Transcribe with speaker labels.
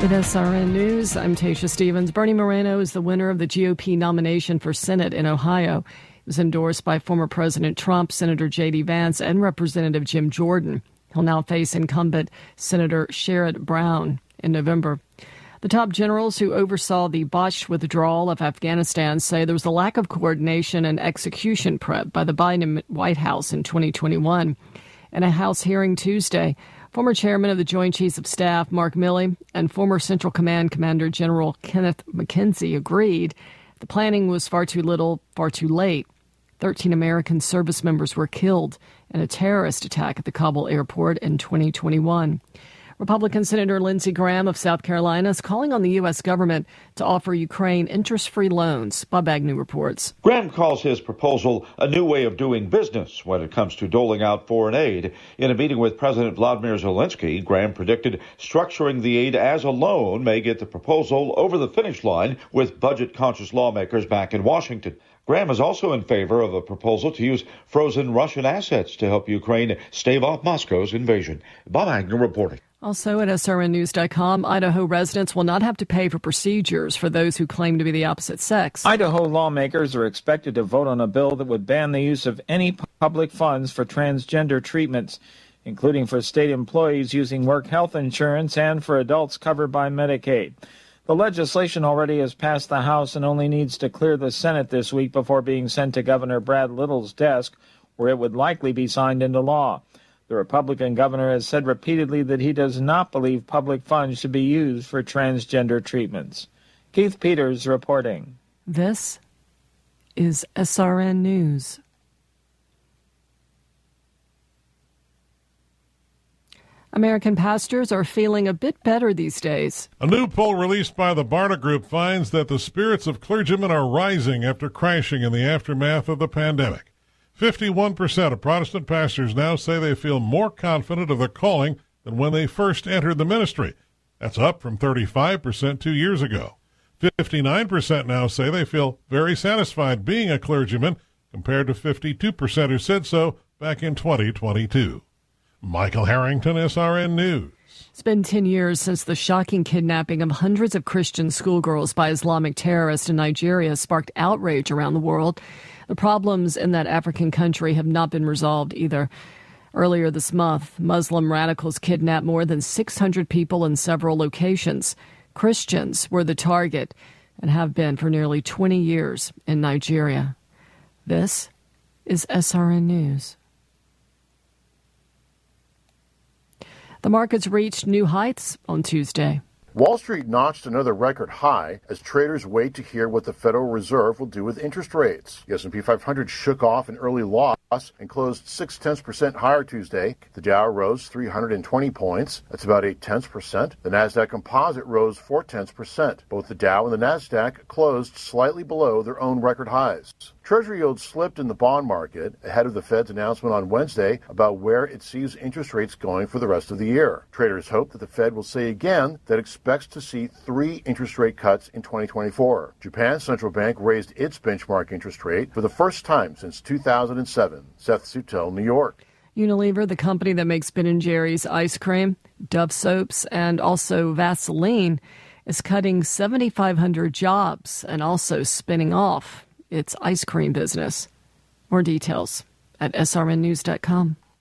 Speaker 1: With SRN News, I'm Tasha Stevens. Bernie Moreno is the winner of the GOP nomination for Senate in Ohio. It was endorsed by former President Trump, Senator J.D. Vance, and Representative Jim Jordan. He'll now face incumbent Senator Sherrod Brown in November. The top generals who oversaw the botched withdrawal of Afghanistan say there was a lack of coordination and execution prep by the Biden White House in 2021. In a House hearing Tuesday, former chairman of the Joint Chiefs of Staff, Mark Milley, and former Central Command Commander General Kenneth McKenzie agreed the planning was far too little, far too late. 13 American service members were killed in a terrorist attack at the Kabul airport in 2021. Republican Senator Lindsey Graham of South Carolina is calling on the U.S. government to offer Ukraine interest-free loans. Bob Agnew reports.
Speaker 2: Graham calls his proposal a new way of doing business when it comes to doling out foreign aid. In a meeting with President Vladimir Zelensky, Graham predicted structuring the aid as a loan may get the proposal over the finish line with budget-conscious lawmakers back in Washington. Graham is also in favor of a proposal to use frozen Russian assets to help Ukraine stave off Moscow's invasion. Bob Agnew reporting.
Speaker 1: Also at srnnews.com, Idaho residents will not have to pay for procedures for those who claim to be the opposite sex.
Speaker 3: Idaho lawmakers are expected to vote on a bill that would ban the use of any public funds for transgender treatments, including for state employees using work health insurance and for adults covered by Medicaid. The legislation already has passed the House and only needs to clear the Senate this week before being sent to Governor Brad Little's desk, where it would likely be signed into law. The Republican governor has said repeatedly that he does not believe public funds should be used for transgender treatments. Keith Peters reporting.
Speaker 1: This is SRN News. American pastors are feeling a bit better these days.
Speaker 4: A new poll released by the Barna Group finds that the spirits of clergymen are rising after crashing in the aftermath of the pandemic. 51% of Protestant pastors now say they feel more confident of their calling than when they first entered the ministry. That's up from 35% 2 years ago. 59% now say they feel very satisfied being a clergyman, compared to 52% who said so back in 2022. Michael Harrington, SRN News.
Speaker 1: It's been 10 years since the shocking kidnapping of hundreds of Christian schoolgirls by Islamic terrorists in Nigeria sparked outrage around the world. The problems in that African country have not been resolved either. Earlier this month, Muslim radicals kidnapped more than 600 people in several locations. Christians were the target and have been for nearly 20 years in Nigeria. This is SRN News. The markets reached new heights on Tuesday.
Speaker 5: Wall Street notched another record high as traders wait to hear what the Federal Reserve will do with interest rates. The S&P 500 shook off an early loss and closed 0.6% higher Tuesday. The Dow rose 320 points. That's about 0.8%. The Nasdaq Composite rose 0.4%. Both the Dow and the Nasdaq closed slightly below their own record highs. Treasury yields slipped in the bond market ahead of the Fed's announcement on Wednesday about where it sees interest rates going for the rest of the year. Traders hope that the Fed will say again that it expects to see 3 interest rate cuts in 2024. Japan's central bank raised its benchmark interest rate for the first time since 2007. Seth Sutel, New York.
Speaker 1: Unilever, the company that makes Ben & Jerry's ice cream, Dove soaps, and also Vaseline, is cutting 7,500 jobs and also spinning off its ice cream business. More details at srnnews.com.